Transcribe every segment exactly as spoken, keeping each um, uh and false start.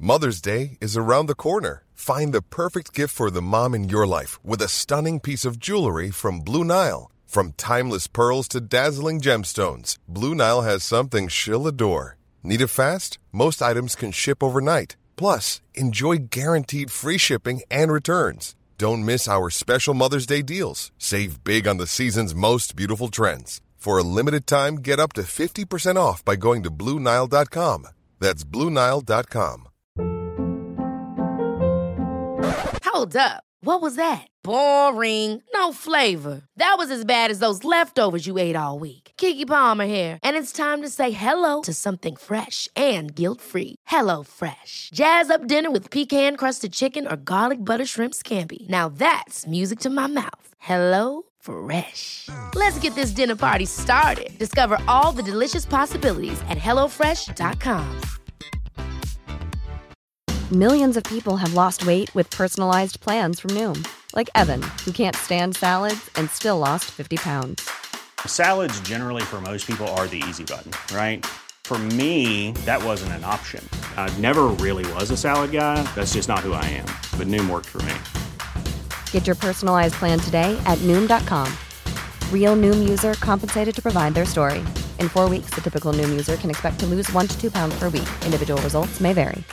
Mother's Day is around the corner. Find the perfect gift for the mom in your life with a stunning piece of jewelry from Blue Nile. From timeless pearls to dazzling gemstones, Blue Nile has something she'll adore. Need it fast? Most items can ship overnight. Plus, enjoy guaranteed free shipping and returns. Don't miss our special Mother's Day deals. Save big on the season's most beautiful trends. For a limited time, get up to fifty percent off by going to blue nile dot com. That's blue nile dot com. Hold up. What was that? Boring. No flavor. That was as bad as those leftovers you ate all week. Keke Palmer here, and it's time to say hello to something fresh and guilt-free. Hello Fresh. Jazz up dinner with pecan-crusted chicken or garlic butter shrimp scampi. Now that's music to my mouth. Hello Fresh. Let's get this dinner party started. Discover all the delicious possibilities at hello fresh dot com. Millions of people have lost weight with personalized plans from Noom. Like Evan, who can't stand salads and still lost fifty pounds. Salads generally for most people are the easy button, right? For me, that wasn't an option. I never really was a salad guy. That's just not who I am. But Noom worked for me. Get your personalized plan today at noom dot com. Real Noom user compensated to provide their story. In four weeks, the typical Noom user can expect to lose one to two pounds per week. Individual results may vary.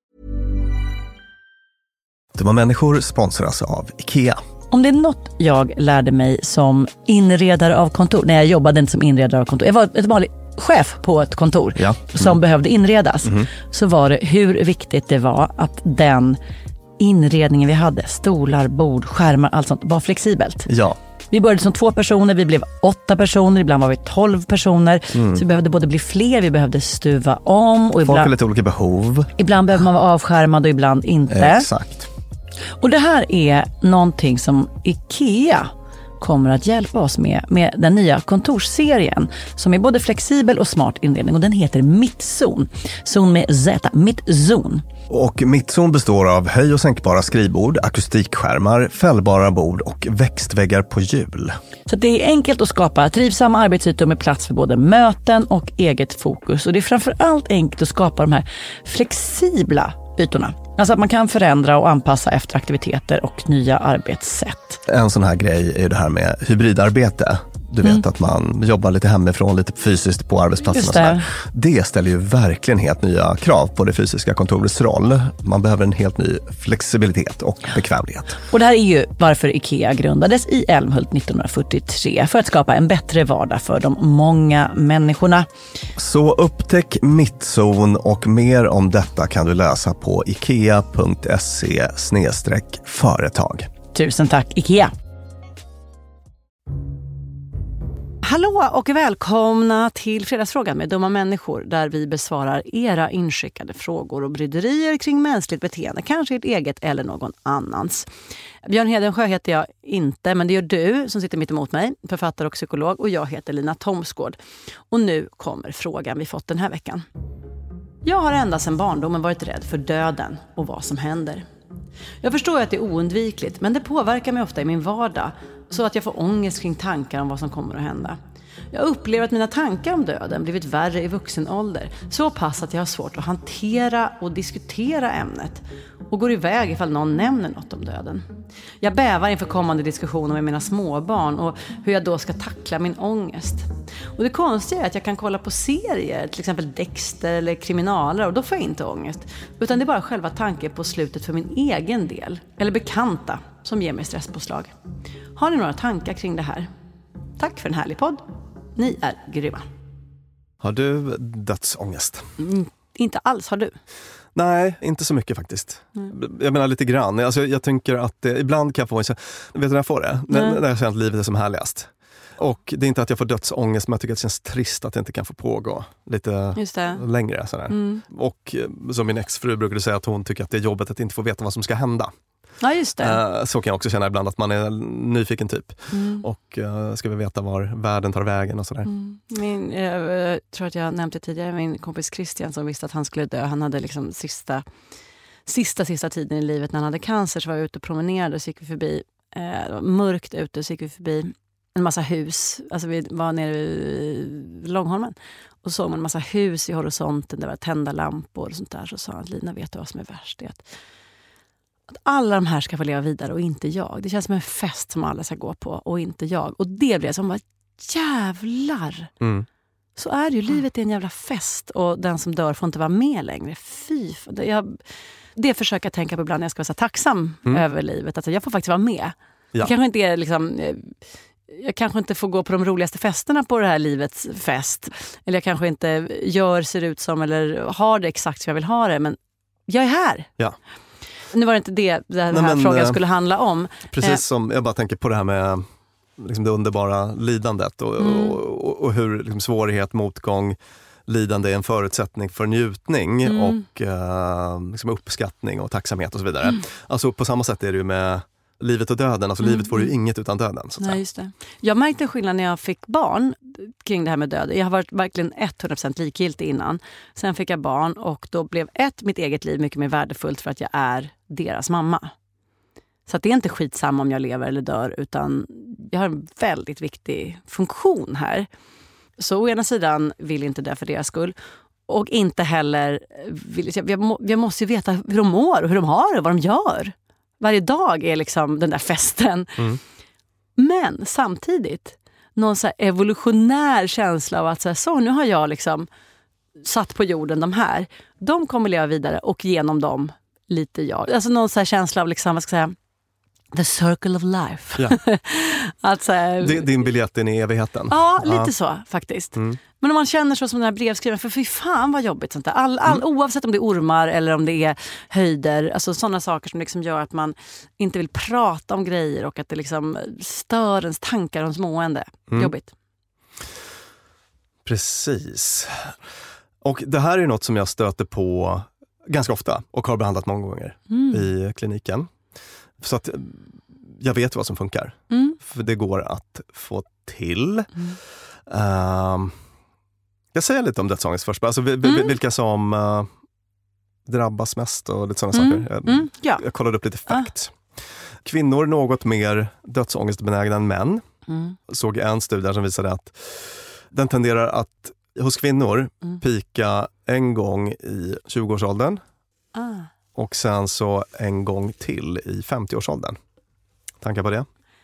Dumma människor sponsras av IKEA. Om det är något jag lärde mig som inredare av kontor, när jag jobbade inte som inredare av kontor, jag var ett vanligt chef på ett kontor ja. mm. som behövde inredas, mm. så var det hur viktigt det var att den inredningen vi hade, stolar, bord, skärmar, allt sånt, var flexibelt. Ja. Vi började som två personer, vi blev åtta personer, ibland var vi tolv personer. Mm. Så vi behövde både bli fler, vi behövde stuva om. Och folk ibland, har lite olika behov. Ibland behöver man vara avskärmad och ibland inte. Exakt. Och det här är någonting som IKEA kommer att hjälpa oss med, med den nya kontorsserien som är både flexibel och smart inredning, och den heter Mittzon. Zon med Z, Mittzon. Och Mittzon består av höj- och sänkbara skrivbord, akustikskärmar, fällbara bord och växtväggar på hjul. Så det är enkelt att skapa trivsamma arbetsytor med plats för både möten och eget fokus. Och det är framförallt enkelt att skapa de här flexibla ytorna. Alltså att man kan förändra och anpassa efter aktiviteter och nya arbetssätt. En sån här grej är det här med hybridarbete. Du vet mm. att man jobbar lite hemifrån, lite fysiskt på arbetsplatsen. Och det. det ställer ju verkligen helt nya krav på det fysiska kontorets roll. Man behöver en helt ny flexibilitet och bekvämlighet. Och det här är ju varför IKEA grundades i Älmhult nittonhundrafyrtiotre, för att skapa en bättre vardag för de många människorna. Så upptäck Mittzon, och mer om detta kan du läsa på ikea punkt se slash företag. Tusen tack IKEA! Hallå och välkomna till Fredagsfrågan med dumma människor, där vi besvarar era inskickade frågor och bryderier kring mänskligt beteende, kanske ert eget eller någon annans. Björn Hedensjö heter jag inte, men det gör du som sitter mitt emot mig, författare och psykolog, och jag heter Lina Thomsgård. Och nu kommer frågan vi fått den här veckan. Jag har ända sedan barndomen varit rädd för döden och vad som händer. Jag förstår att det är oundvikligt, men det påverkar mig ofta i min vardag, så att jag får ångest kring tankar om vad som kommer att hända. Jag upplever att mina tankar om döden blivit värre i vuxen ålder, så pass att jag har svårt att hantera och diskutera ämnet och går iväg ifall någon nämner något om döden. Jag bävar inför kommande diskussioner med mina småbarn och hur jag då ska tackla min ångest. Och det konstiga är att jag kan kolla på serier, till exempel Dexter eller kriminaler, och då får jag inte ångest, utan det är bara själva tanken på slutet för min egen del eller bekanta som ger mig stresspåslag. Har ni några tankar kring det här? Tack för en härlig podd. Ni är grymma. Har du dödsångest? Mm, inte alls, har du? Nej, inte så mycket faktiskt. Mm. Jag menar lite grann. Alltså, jag, jag tänker att det, ibland kan jag få en... Vet du när jag får det? När, när jag känner att livet är som härligast. Och det är inte att jag får dödsångest, men jag tycker att det känns trist att det inte kan få pågå lite längre. Sådär. Mm. Och som min exfru brukade säga, att hon tycker att det är jobbigt att inte få veta vad som ska hända. Ja, just det. Så kan jag också känna ibland, att man är nyfiken typ. Mm. Och uh, ska vi veta var världen tar vägen och sådär. Mm. Min, jag tror att jag nämnde tidigare, min kompis Christian som visste att han skulle dö. Han hade liksom sista, sista, sista tiden i livet när han hade cancer, så var jag ute och promenerade och så gick vi förbi, eh, mörkt ute, så gick vi förbi en massa hus. Alltså vi var nere i Långholmen och såg man en massa hus i horisonten. Det var tända lampor och sånt där. Så sa han att Lina, vet du vad som är värst? Det är att, att alla de här ska få leva vidare och inte jag. Det känns som en fest som alla ska gå på och inte jag. Och det blev som, jävlar! Mm. Så är det ju, livet är en jävla fest och den som dör får inte vara med längre. Fy, jag, det försöker jag tänka på ibland när jag ska vara så tacksam mm. över livet. Alltså jag får faktiskt vara med. Ja. Jag kanske inte är liksom, jag kanske inte får gå på de roligaste festerna på det här livets fest. Eller jag kanske inte gör, ser ut som eller har det exakt som jag vill ha det. Men jag är här. Ja. Nu var det inte det den här Nej, men, frågan skulle handla om. Precis eh. som, jag bara tänker på det här med liksom det underbara lidandet och, mm. och, och, och hur liksom, svårighet, motgång, lidande är en förutsättning för njutning mm. och eh, liksom uppskattning och tacksamhet och så vidare. Mm. Alltså på samma sätt är det ju med livet och döden. Alltså mm. livet får ju inget utan döden. Så att Nej, just det. Jag märkte en skillnad när jag fick barn kring det här med döden. Jag har varit verkligen hundra procent likgiltig innan. Sen fick jag barn och då blev ett, mitt eget liv mycket mer värdefullt för att jag är deras mamma. Så att det är inte skitsamma om jag lever eller dör, utan jag har en väldigt viktig funktion här. Så å ena sidan vill inte det för deras skull. Och inte heller vill, jag, må, jag måste ju veta hur de mår och hur de har det, vad de gör. Varje dag är liksom den där festen. Mm. Men samtidigt någon så här evolutionär känsla av att så, här, så nu har jag liksom satt på jorden de här. De kommer leva vidare och genom dem lite jag. Alltså någon så här känsla av liksom, vad ska jag säga, the circle of life. Ja. Alltså, din biljett in i evigheten. Ja, lite ja. så faktiskt. Mm. Men om man känner så som den här brevskrivaren, för fy fan vad jobbigt sånt där. All, all, mm. Oavsett om det är ormar eller om det är höjder, alltså sådana saker som liksom gör att man inte vill prata om grejer och att det liksom stör ens tankar och ens mående. Mm. Jobbigt. Precis. Och det här är något som jag stöter på ganska ofta och har behandlat många gånger mm. i kliniken. Så att jag vet vad som funkar. Mm. För det går att få till. Mm. Uh, jag säger lite om dödsångest först. Alltså mm. vilka som uh, drabbas mest och lite sådana mm. saker. Jag, mm. ja. jag kollade upp lite facts. Uh. Kvinnor något mer dödsångestbenägna än män. Mm. Såg en studie som visade att den tenderar att hos kvinnor mm. pika en gång i tjugoårsåldern. Uh. Och sen så en gång till i femtioårsåldern. Tankar på det?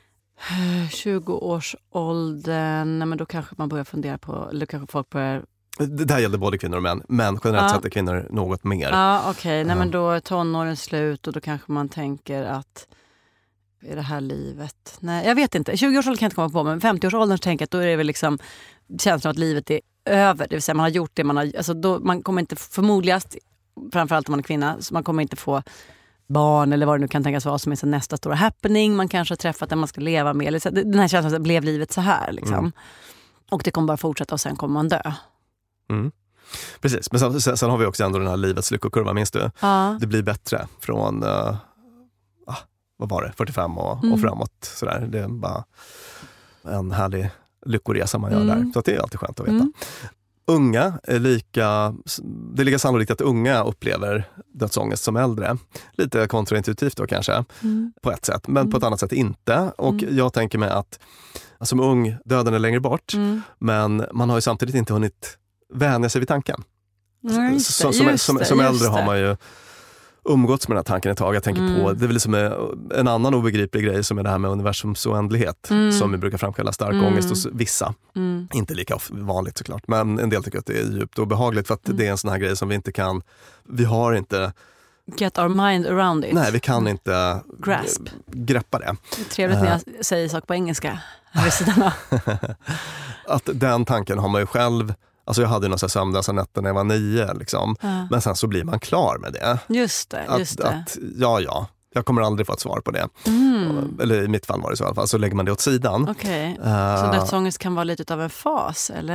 tjugoårsåldern, nej men då kanske man börjar fundera på, eller kanske folk börjar... Det där gällde både kvinnor och män, men generellt ja. sett är kvinnor något mer. Ja, okej. Okay. Nej men då är tonåren slut och då kanske man tänker att är det här livet? Nej, jag vet inte. tjugoårsåldern kan jag inte komma på, men femtioårsåldern så tänker jag att då är det väl liksom känslan att livet är över. Det vill säga man har gjort det, man har, alltså då, man kommer inte förmodligast, framförallt om man är kvinna, så man kommer inte få barn eller vad det nu kan tänkas vara som är så nästa stora happening. Man kanske har träffat den man ska leva med. Eller så, den här känslan att blev livet så här liksom. Mm. Och det kommer bara fortsätta och sen kommer man dö. Mm. Precis, men sen, sen, sen har vi också ändå den här livets lyckokurva, minns du? Ja. Det blir bättre från uh, ah, vad var det, fyrtiofem och, mm. och framåt. Sådär. Det är bara en härlig lyckoresa man gör mm. där. Så att det är alltid skönt att veta. Mm. Unga är lika, det är lika sannolikt att unga upplever dödsångest som äldre. Lite kontraintuitivt då kanske, mm. på ett sätt, men mm. på ett annat sätt inte. Och mm. jag tänker mig att som ung, döden är längre bort, mm. men man har ju samtidigt inte hunnit vänja sig vid tanken. Mm, så, som, som, som, som äldre har man ju umgåtts med den här tanken ett tag. Jag tänker mm. på, det är väl liksom en annan obegriplig grej som är det här med universums oändlighet mm. som vi brukar framkalla stark mm. ångest hos vissa. Mm. Inte lika vanligt såklart, men en del tycker att det är djupt obehagligt för att mm. det är en sån här grej som vi inte kan, vi har inte get our mind around it. Nej, vi kan inte grasp. greppa det. Det är trevligt när jag säger saker på engelska här vid sidan av. Att den tanken har man ju själv. Alltså jag hade några sömnlösa nätter när jag var nio liksom. Ja. Men sen så blir man klar med det. Just det, just att, det. Att, ja, ja. Jag kommer aldrig få ett svar på det. Mm. Eller i mitt fall var det så i alla fall. Så lägger man det åt sidan. Okej, okay. uh, så dödsångest kan vara lite av en fas, eller?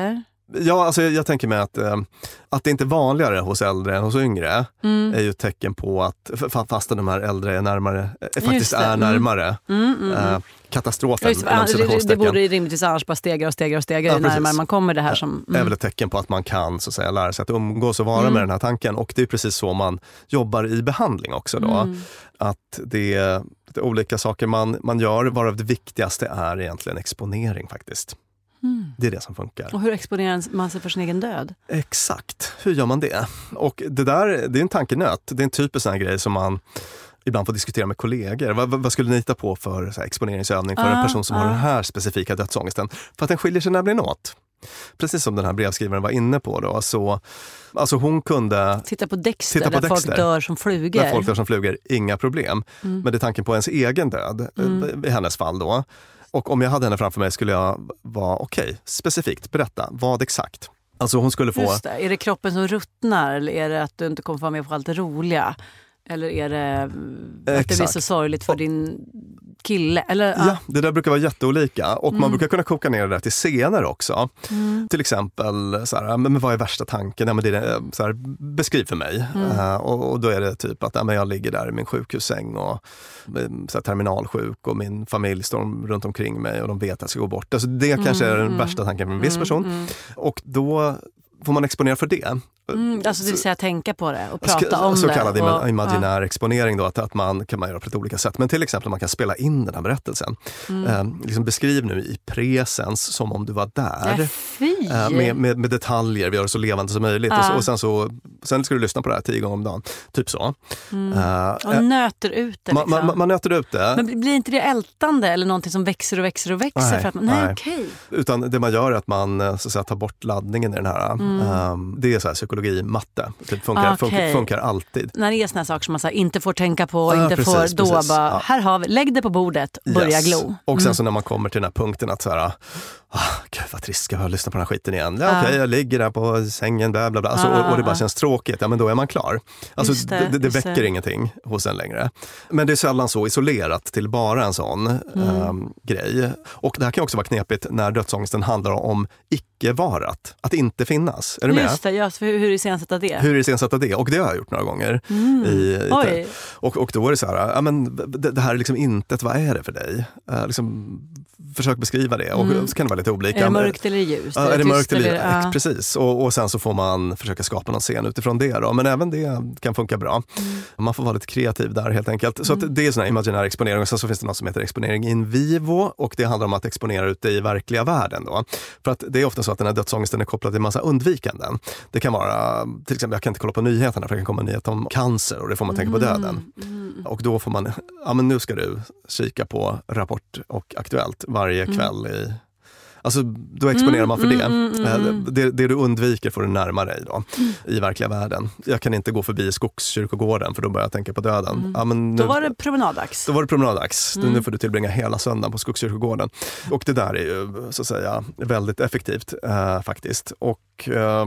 Ja, alltså jag, jag tänker mig att, eh, att det inte är vanligare hos äldre än hos yngre mm. är ju ett tecken på att fast de här äldre är närmare, eh, faktiskt är mm. närmare mm, mm, eh, katastrofen. Just, det, det borde rimligtvis annars bara stegra och stegra och stegra ja, närmare man kommer det här som... Mm. Det är väl ett tecken på att man kan så att säga, lära sig att umgås och vara mm. med den här tanken. Och det är precis så man jobbar i behandling också då. Mm. Att det är, det är olika saker man, man gör, varav det viktigaste är egentligen exponering faktiskt. Mm. Det är det som funkar. Och hur exponerar man sig för sin egen död? Exakt, hur gör man det? Och det där, det är en tankenöt. Det är en typisk sån här grej som man ibland får diskutera med kollegor. Vad, vad skulle ni hitta på för så här, exponeringsövning för ah, en person som ah. har den här specifika dödsångesten? För att den skiljer sig nämligen åt. Precis som den här brevskrivaren var inne på då. Så, alltså hon kunde... Titta på Dexter, titta på där Dexter, folk dör som flugor. Där folk dör som flugor, inga problem. Mm. Men det är tanken på ens egen död, mm. i hennes fall då. Och om jag hade henne framför mig skulle jag vara okej, okay, specifikt, berätta, vad exakt? Alltså hon skulle få... Just det. Är det kroppen som ruttnar eller är det att du inte kommer få vara med på allt det roliga? Eller är det att Exakt. det blir så sorgligt för din kille? Eller, ja, ja, det där brukar vara jätteolika. Och mm. man brukar kunna koka ner det där till scener också. Mm. Till exempel, så här, men vad är värsta tanken? Ja, men det är, så här, beskriv för mig. Mm. Uh, och, och då är det typ att ja, men jag ligger där i min sjukhussäng och så här, terminalsjuk och min familj står runt omkring mig och de vet att jag ska gå bort. Alltså, det mm. kanske är den värsta tanken för en viss person. Mm. Och då får man exponera för det. Mm, alltså det vill säga tänka på det och prata så, om så det. Så kallad och, imaginär ja. exponering då, att, att man kan man göra på lite olika sätt. Men till exempel man kan spela in den här berättelsen. Mm. Eh, liksom beskriv nu i presens som om du var där. Ja, eh, med, med, med detaljer, vi gör det så levande som möjligt. Ja. Och, så, och sen så sen ska du lyssna på det här tio gånger om dagen. Typ så. Mm. Eh, och nöter ut det. Liksom. Man, man, man nöter ut det. Men blir inte det ältande eller någonting som växer och växer och växer? Nej, för att man, nej, nej. Okay. Utan det man gör är att man så att säga, tar bort laddningen i den här. Mm. Um, det är så här psykologi, matte. Det funkar, okay. funkar, funkar alltid. När det är såna saker som man så här, inte får tänka på, ja, inte precis, får då precis. bara, ja. här har vi, lägg det på bordet, börja yes. glo. Mm. Och sen så när man kommer till den här punkten att så här, ah, gud vad trist, ska jag lyssna på den här skiten igen? Ja, okej, okay, jag ligger där på sängen, bla bla bla. Alltså, ah, och, och det bara känns tråkigt, ja men då är man klar. Alltså det, det, det väcker det. ingenting hos en längre. Men det är sällan så isolerat till bara en sån mm. um, grej. Och det här kan också vara knepigt när dödsångesten handlar om icke-varat. Att inte finnas. Är du med? Just det, just, hur, hur iscensätta det? Hur iscensätta det? Och det har jag gjort några gånger. Mm. I, i Oj. Och, och då är det så här, ja men det, det här är liksom inte, vad är det för dig? Uh, liksom, försök beskriva det och mm. så kan det vara lite olika. Är det mörkt eller ljust? Ja, är det mörkt eller ljust? Ja. Precis. Och, och sen så får man försöka skapa någon scen utifrån det då. Men även det kan funka bra. Mm. Man får vara lite kreativ där helt enkelt. Så mm. att det är sån här imaginär exponering. Och sen så finns det något som heter exponering in vivo. Och det handlar om att exponera ut det i verkliga världen då. För att det är ofta så att den här dödsångesten är kopplad till en massa undvikanden. Det kan vara, till exempel, jag kan inte kolla på nyheterna för det kan komma en nyhet om cancer och det får man tänka på döden. Mm. Och då får man, ja men nu ska du kika på Rapport och Aktuellt varje kväll mm. i... Alltså då exponerar man för det. Mm, mm, mm. det. Det du undviker får du närma dig då, mm. i verkliga världen. Jag kan inte gå förbi Skogskyrkogården för då börjar jag tänka på döden. Mm. Ja, men nu, då var det promenaddags. Då var det promenaddags. Mm. Nu får du tillbringa hela söndagen på Skogskyrkogården. Och det där är ju så att säga väldigt effektivt äh, faktiskt. Och äh,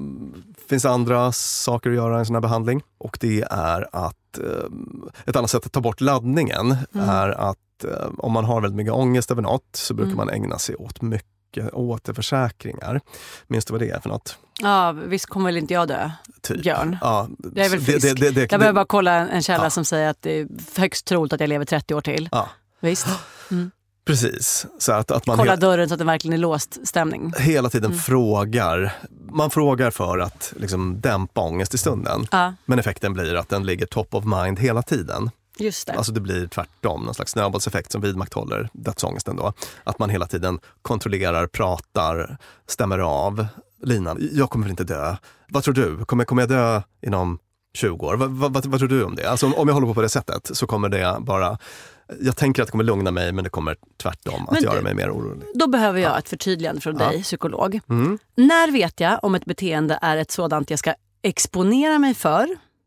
finns andra saker att göra i en sån här behandling. Och det är att äh, ett annat sätt att ta bort laddningen mm. är att om man har väldigt mycket ångest över något så brukar mm. man ägna sig åt mycket återförsäkringar. Minns du vad det är för något? Ja, visst kommer väl inte jag dö, typ. Björn. Ja, jag är väl frisk. Det, det, det, jag behöver bara kolla en källa ja. som säger att det är högst troligt att jag lever trettio år till. Ja. Visst? Mm. Precis. Så att, att man kolla he- dörren så att det verkligen är låst stämning. Hela tiden mm. frågar. Man frågar för att liksom, dämpa ångest i stunden. Ja. Men effekten blir att den ligger top of mind hela tiden. Just det. Alltså det blir tvärtom, någon slags snöbollseffekt som vidmakthåller dödsångesten då. Att man hela tiden kontrollerar, pratar, stämmer av linan. Jag kommer väl inte dö. Vad tror du? Kommer, kommer jag dö inom tjugo år? Vad, vad, vad tror du om det? Alltså om, om jag håller på på det sättet så kommer det bara... Jag tänker att det kommer lugna mig men det kommer tvärtom att men göra du, mig mer orolig. Då behöver jag ja. ett förtydligande från dig, ja. psykolog. Mm. När vet jag om ett beteende är ett sådant jag ska exponera mig för?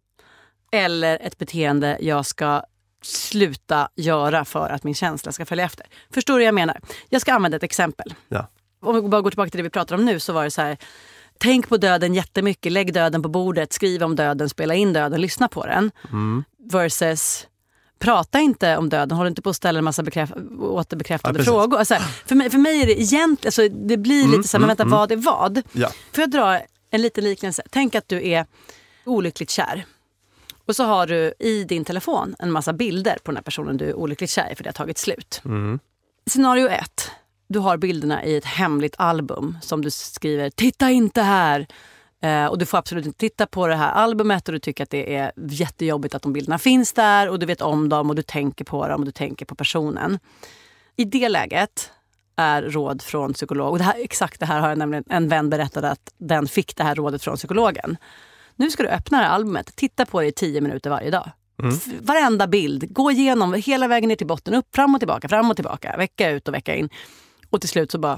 Eller ett beteende jag ska sluta göra för att min känsla ska följa efter. Förstår du vad jag menar? Jag ska använda ett exempel. Ja. Om vi bara går tillbaka till det vi pratar om nu så var det så här. Tänk på döden jättemycket. Lägg döden på bordet. Skriv om döden. Spela in döden. Lyssna på den. Mm. Versus prata inte om döden, håll inte på att ställa en massa bekräf- återbekräftade ja, frågor. Alltså, för, mig, för mig är det egentligen, alltså, det blir mm, lite så här, men vänta, mm, vad är vad? Ja. Får jag dra en liten liknelse? Tänk att du är olyckligt kär. Och så har du i din telefon en massa bilder på den här personen du är olyckligt kär i för det har tagit slut. Mm. Scenario ett. Du har bilderna i ett hemligt album som du skriver, titta inte här. Eh, och du får absolut inte titta på det här albumet och du tycker att det är jättejobbigt att de bilderna finns där och du vet om dem och du tänker på dem och du tänker på personen. I det läget är råd från psykolog. Och det här, exakt det här har jag nämligen en vän berättade att den fick det här rådet från psykologen. Nu ska du öppna det här albumet, titta på det i tio minuter varje dag. Mm. Varenda bild, gå igenom hela vägen ner till botten, upp, fram och tillbaka, fram och tillbaka, vecka ut och vecka in. Och till slut så bara,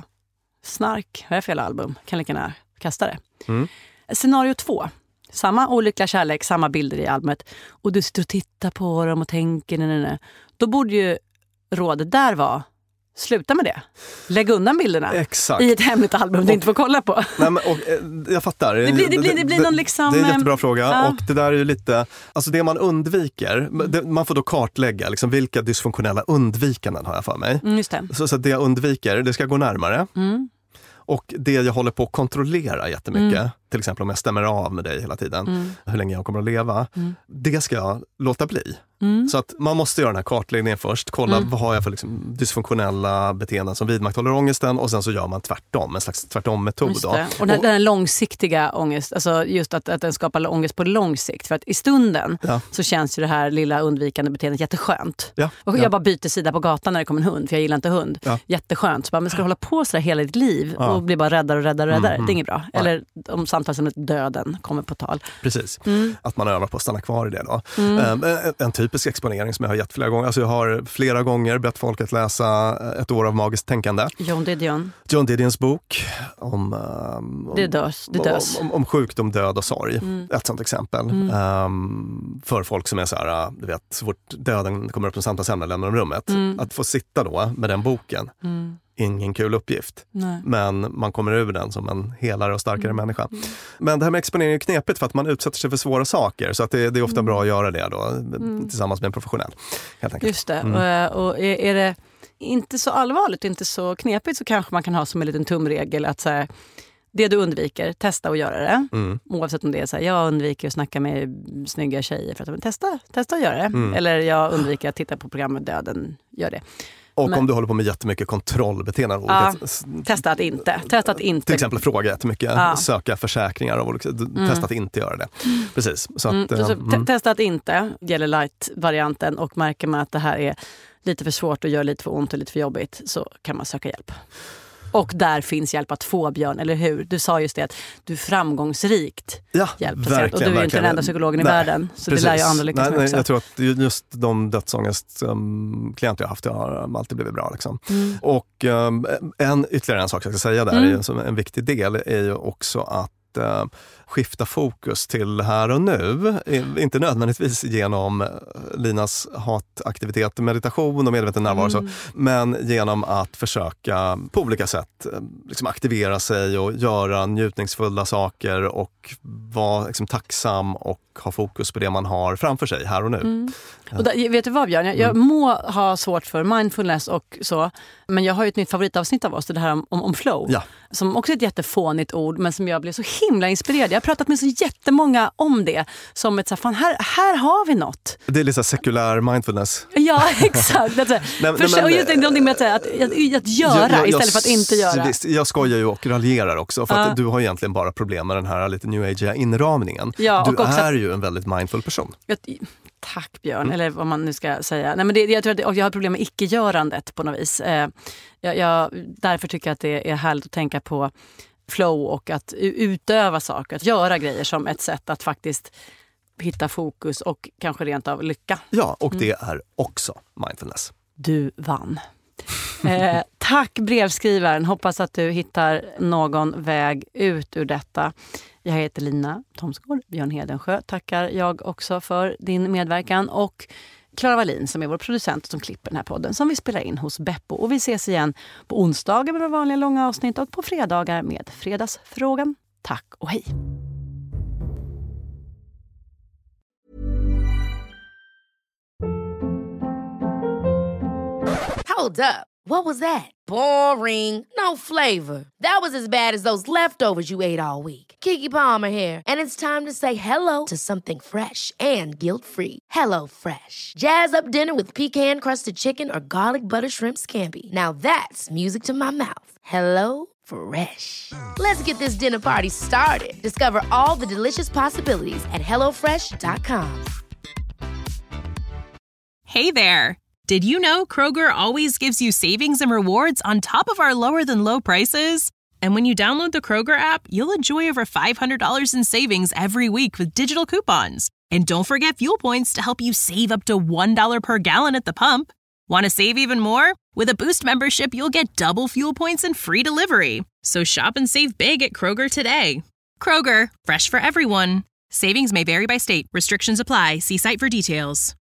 snark, vad är det för jävla album? Kan lika gärna kasta det. Mm. Scenario två. Samma olyckliga kärlek, samma bilder i albumet. Och du sitter och tittar på dem och tänker, nej, nej, nej. Då borde ju rådet där vara, sluta med det. Lägg undan bilderna. Exakt. I ett hemligt album och, du inte får kolla på. Nej, men, och, jag fattar. Det blir, det blir, det blir någon liksom... Det är en jättebra fråga. Ja. Och det där är ju lite... Alltså det man undviker, det, man får då kartlägga liksom, vilka dysfunktionella undvikanden har jag för mig. Mm, just det. Så, så det jag undviker, det ska gå närmare. Mm. Och det jag håller på att kontrollera jättemycket, mm. till exempel om jag stämmer av med dig hela tiden, mm. hur länge jag kommer att leva, mm. det ska jag låta bli. Mm. Så att man måste göra den här kartläggningen först, kolla mm. vad har jag för liksom dysfunktionella beteenden som vidmakthåller ångesten och sen så gör man tvärtom, en slags tvärtom-metod. Då. Och den, den långsiktiga ångest, alltså just att, att den skapar ångest på lång sikt. För att i stunden ja. så känns ju det här lilla undvikande beteendet jätteskönt. Ja. Och jag ja. bara byter sida på gatan när det kommer en hund, för jag gillar inte hund. Ja. Jätteskönt. Så bara, men ska du hålla på så här hela ditt liv ja. och bli bara räddare och räddare och räddare? Mm. Det är inget bra. Ja. Eller om samtalsämnet döden kommer på tal. Precis. Mm. Att man övar på att stanna kvar i det då. Mm. En, en typisk exponering som jag har gett flera gånger. Alltså jag har flera gånger bett folk att läsa Ett år av magiskt tänkande. John Didion. John Didions bok om, um, det dös. Det dös. Om, om, om sjukdom, död och sorg. Mm. Ett sånt exempel. Mm. Um, för folk som är så här, du vet, så fort döden kommer upp som samtalsämne lämnar de rummet. Mm. Att få sitta då med den boken. Mm. Ingen kul uppgift. Nej. Men man kommer ur den som en helare och starkare mm. människa. Mm. Men det här med exponering är knepigt för att man utsätter sig för svåra saker. Så att det, det är ofta mm. bra att göra det då, mm. tillsammans med en professionell. Helt enkelt. Just det. Mm. Och, och är, är det inte så allvarligt, inte så knepigt, så kanske man kan ha som en liten tumregel att så här, det du undviker, testa att göra det. Mm. Oavsett om det är så här, jag undviker att snacka med snygga tjejer. För att, men testa, testa att göra det. Mm. Eller jag undviker att titta på programmet Döden, gör det. Och men, om du håller på med jättemycket kontrollbeteenden. Ja, testa att inte. Testa att inte. Till exempel fråga jättemycket, ja. söka försäkringar av olika, mm. testa att inte göra det. Precis. Så att, mm. Så, mm. Testa att inte, gäller light-varianten, och märker man att det här är lite för svårt och gör lite för ont och lite för jobbigt, så kan man söka hjälp. Och där finns hjälp att få, Björn, eller hur? Du sa just det att du är framgångsrikt ja, hjälpt. Och du är verkligen. Inte den enda psykologen nej, i världen. Så precis. Det lär ju andra lyckas med också. Jag tror att just de dödsångestklienter jag har haft, jag har alltid blivit bra. Liksom. Mm. Och um, en, ytterligare en sak jag ska säga där, mm. som en viktig del, är ju också att uh, skifta fokus till här och nu. Inte nödvändigtvis genom Linas hataktivitet, meditation och medveten närvaro, mm. men genom att försöka på olika sätt liksom aktivera sig och göra njutningsfulla saker och vara liksom tacksam och ha fokus på det man har framför sig här och nu. Mm. Och där, vet du vad, Björn? Jag, jag mm. må ha svårt för mindfulness och så, men jag har ju ett nytt favoritavsnitt av oss, det här om, om flow. Ja. Som också är ett jättefånigt ord, men som jag blev så himla inspirerad. Jag har pratat med så jättemånga om det. Som ett så här, fan, här, här har vi något. Det är lite sekulär mindfulness. Ja, exakt. Nej, för, men, och just det, någonting med att, säga, att, att, att göra jag, jag, istället för att inte göra. Visst, jag skojar ju och raljerar också. För att uh. du har egentligen bara problem med den här lite new age inramningen. Ja, du och är ju en väldigt mindful person. Jag, tack Björn, mm. eller vad man nu ska säga. Nej, men det, jag tror att det, och jag har problem med icke-görandet på något vis. Eh, jag, jag, därför tycker jag att det är härligt att tänka på flow och att utöva saker, att göra grejer som ett sätt att faktiskt hitta fokus och kanske rent av lycka. Ja, och det mm. är också mindfulness. Du vann. eh, tack brevskrivaren, hoppas att du hittar någon väg ut ur detta. Jag heter Lina Thomsgård, Björn Hedensjö tackar jag också för din medverkan, och Klara Wallin som är vår producent som klipper den här podden som vi spelar in hos Beppo. Och vi ses igen på onsdagar med de vanliga långa avsnitt och på fredagar med Fredagsfrågan. Tack och hej! Hold up. What was that? Boring. No flavor. That was as bad as those leftovers you ate all week. Keke Palmer here, and it's time to say hello to something fresh and guilt-free. Hello Fresh. Jazz up dinner with pecan-crusted chicken or garlic butter shrimp scampi. Now that's music to my mouth. Hello Fresh. Let's get this dinner party started. Discover all the delicious possibilities at hello fresh dot com. Hey there. Did you know Kroger always gives you savings and rewards on top of our lower-than-low prices? And when you download the Kroger app, you'll enjoy over five hundred dollars in savings every week with digital coupons. And don't forget fuel points to help you save up to one dollar per gallon at the pump. Want to save even more? With a Boost membership, you'll get double fuel points and free delivery. So shop and save big at Kroger today. Kroger, fresh for everyone. Savings may vary by state. Restrictions apply. See site for details.